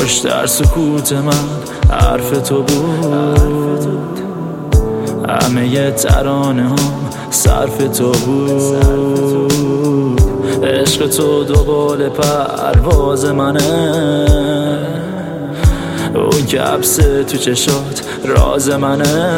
کاش در سکوت من حرف تو بود، همه ترانه هم صرف تو بود. عشق تو دوباره پرواز منه، اون که عبسه تو چشات راز منه.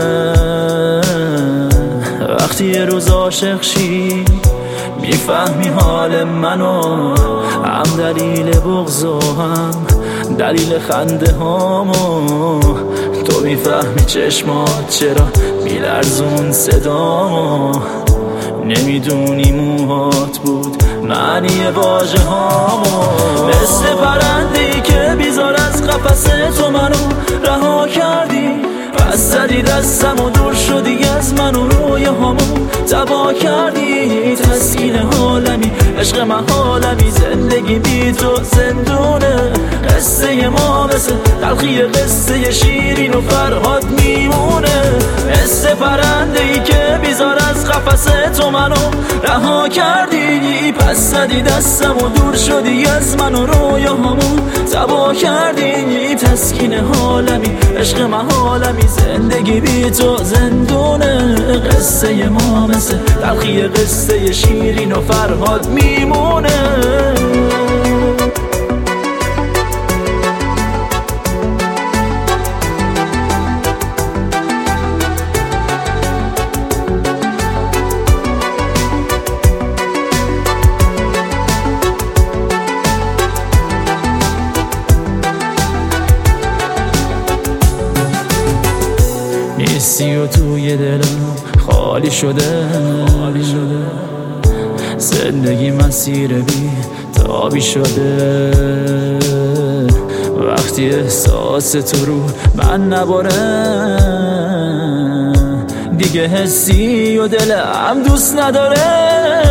وقتی یه روز عاشق شی میفهمی حال منو، هم دلیل بغض و هم دلیل خنده هامو. تو میفهمی چشمات چرا میلرزون صدامو، نمیدونی موهات بود معنی واژه هامو. مثل پرنده‌ای که بیزار از قفس تو منو رها کردی، پس زدی دستم و دور شدی از من و روی هامو تبا کردی. تسکین حالمی عشق من حالمی، زندگی بی تو زندونه. قصه ما مثل تلخی قصه شیرین و فرهاد میمونه. مثل پرنده‌ای که بیزار از قفس تو منو رها کردی، پس زدی دستم و دور شدی از من و روی هامو تبا کردی. تسکین حالمی عشق من حالمی، زندگی بی تو زندونه. قصه ما مثل تلخی قصه شیرین و فرهاد میمونه. نیستی و توی دلم خالی شده، زندگی مسیر بی تابی شده. وقتی احساس تو رو من نباره، دیگه حسی و دلم دوست نداره.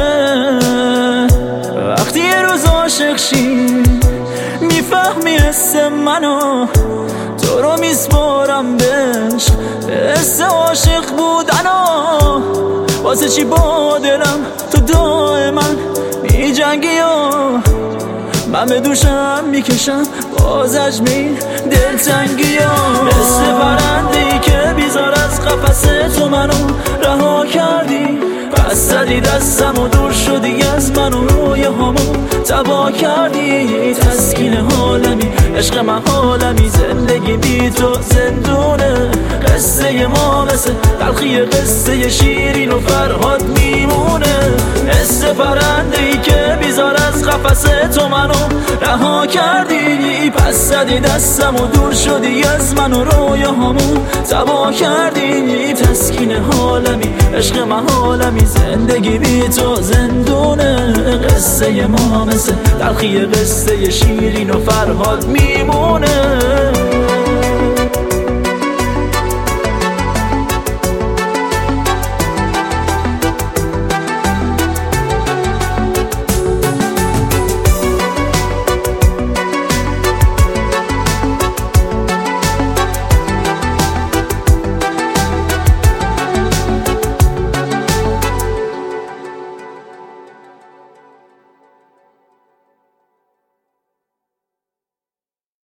وقتی یه روز عاشق شی میفهمی حس منو، تو رو میسپارم بهش حس عاشق بودنو. واسه چی با دلم تو دائما میجنگی و من به دوشم میکشم بازش می دلتنگی و مثل پرنده‌ای که بیزار از قفس تو منو رها کردی، پس زدی دستم و دور شدی از من و روی هامو تبا کردی. تسکین حالمی عشق من حالمی، زندگی بی تو زندونه. قصه ما مثل تلخی قصه شیرین و فرهاد میمونه. مثل پرنده‌ای که بیزار از قفس تو منو رها کردی، پس زدی دستم و دور شدی از من و روی هامو تبا کردی. تسکین حالمی عشق من حالمی، زندگی بی تو زندونه. قصه ما مثل تلخی قصه شیرین و فرهاد میمونه.